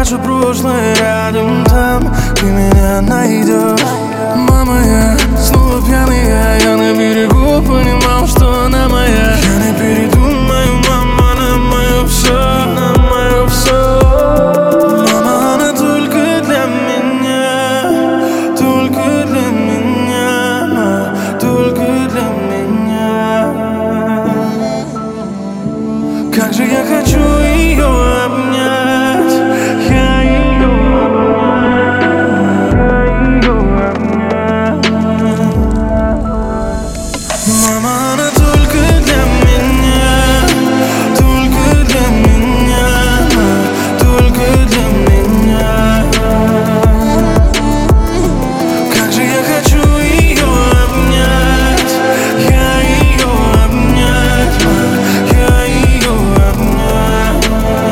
наше прошлое рядом, там ты меня найдешь. Мама, я снова пьяный, я на берегу понимал, что она моя. Я не передумаю, мама, она мое все, на мое все. Мама, она только для меня, только для меня, только для меня. Как же я хочу ее обнять, я ее обнять. Мама, она только для меня, только для меня, только для меня. Как же я хочу ее обнять, я ее обнять, я ее обнять.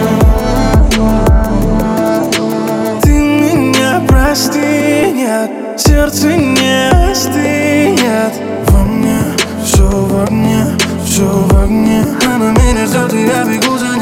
Ты меня прости, нет, сердце не остынет. Во мне все в огне, все в огне. Она меня ждет, и я бегу за